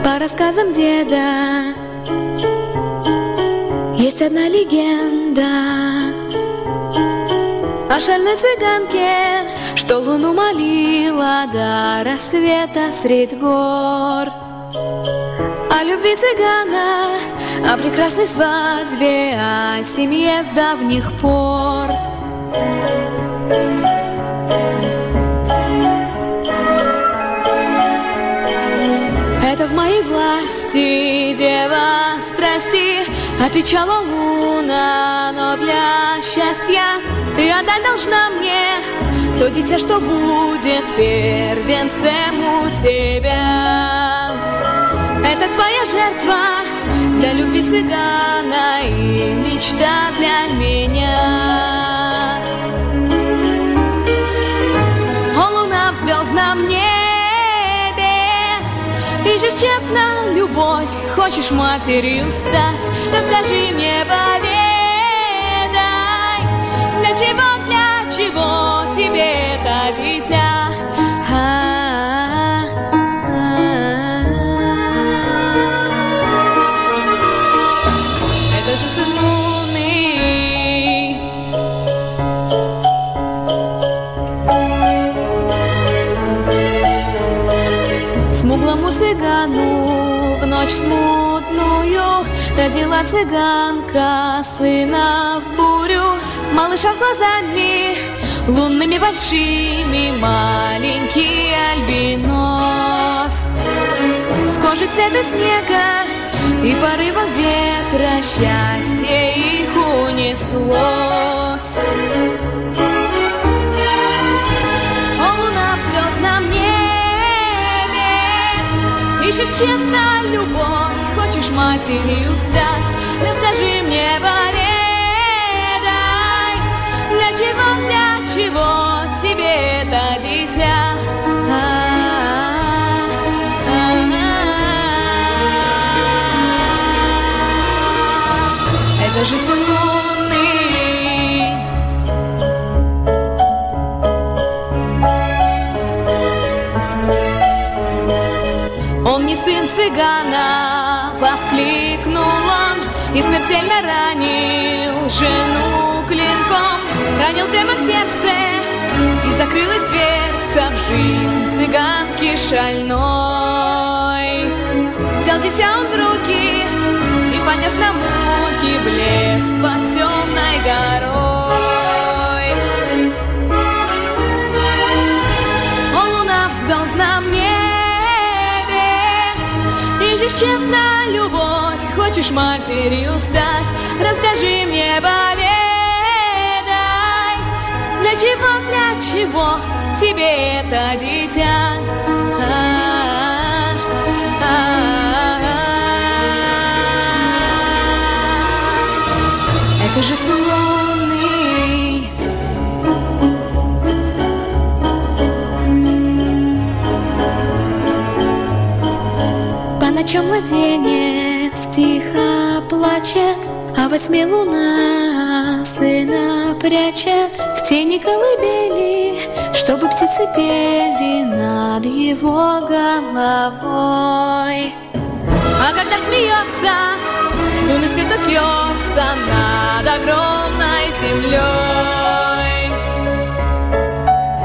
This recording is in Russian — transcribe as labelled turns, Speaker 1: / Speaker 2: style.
Speaker 1: По рассказам деда есть одна легенда о шальной цыганке, что луну молила до рассвета средь гор. О любви цыгана, о прекрасной свадьбе, о семье с давних пор. Это в моей власти, дева страсти, отвечала луна, но для счастья ты отдать должна мне то дитя, что будет первенцем у тебя. Это твоя жертва для любви цыгана и мечта для меня. О, луна в звездном небе, ищешь тщетно любовь, хочешь матерью стать. Расскажи мне, поведай, для чего тебе это дитя? Это же сын луны. Смуглому цыгану в ночь смутную родила цыганка сына в бурю. Малыша с глазами лунными большими, маленький альбинос, с кожей цвета снега и порывом ветра счастье их унеслось. О, луна в звездном небе, ищешь тщетно любовь, хочешь матерью стать. Расскажи мне, поведай, для чего тебе это дитя? Это же сын луны. Он не сын цыгана, воскликнул он, и смертельно ранил жену клинком. Ранил прямо в сердце, и закрылась дверца в жизнь цыганки шальной. Взял дитя он в руки и понес на муки в лес под темной горой. О, луна в звездном небе, ищешь тщетно любовь, хочешь матерью стать. Расскажи мне, поведай, для чего тебе это дитя? Это же сын луны. По ночам младенец тихо плачет, а во тьме луна сына прячет в тени колыбели, чтобы птицы пели над его головой. А когда смеется, лунный свет упьется над огромной землей.